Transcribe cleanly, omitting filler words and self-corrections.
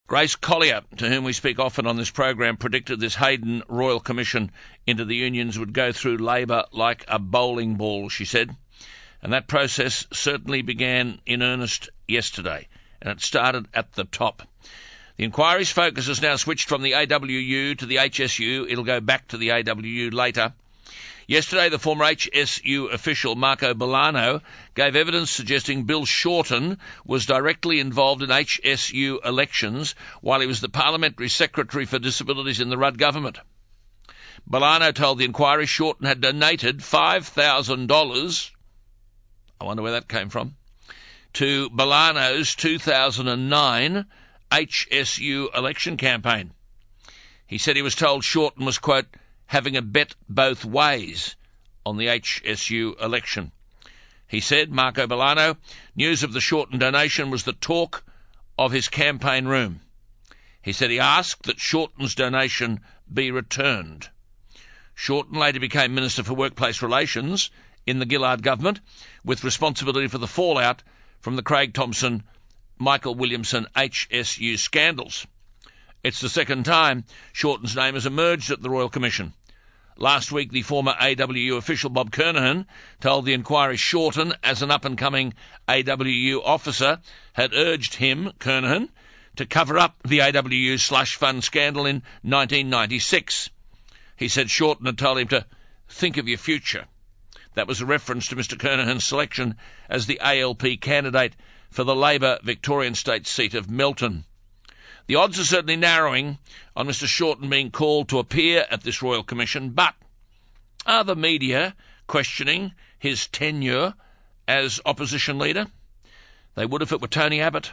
Grace Collier, to whom we speak often on this program, predicted this Hayden Royal Commission into the unions would go through Labor like a bowling ball, she said. And that process certainly began in earnest yesterday, and it started at the top. The inquiry's focus has now switched from the AWU to the HSU. It'll go back to the AWU later. Yesterday, the former HSU official Marco Bolano gave evidence suggesting Bill Shorten was directly involved in HSU elections while he was the Parliamentary Secretary for Disabilities in the Rudd government. Bolano told the inquiry Shorten had donated $5,000, I wonder where that came from, to Bolano's 2009 HSU election campaign. He said he was told Shorten was, quote, having a bet both ways on the HSU election. He said, Marco Bolano, news of the Shorten donation was the talk of his campaign room. He said he asked that Shorten's donation be returned. Shorten later became Minister for Workplace Relations in the Gillard government, with responsibility for the fallout from the Craig Thomson, Michael Williamson HSU scandals. It's the second time Shorten's name has emerged at the Royal Commission. Last week, the former AWU official Bob Kernahan told the inquiry Shorten, as an up-and-coming AWU officer, had urged him, Kernahan, to cover up the AWU slush fund scandal in 1996. He said Shorten had told him to think of your future. That was a reference to Mr Kernahan's selection as the ALP candidate for the Labor Victorian state seat of Melton. The odds are certainly narrowing on Mr Shorten being called to appear at this Royal Commission, but are the media questioning his tenure as opposition leader? They would if it were Tony Abbott.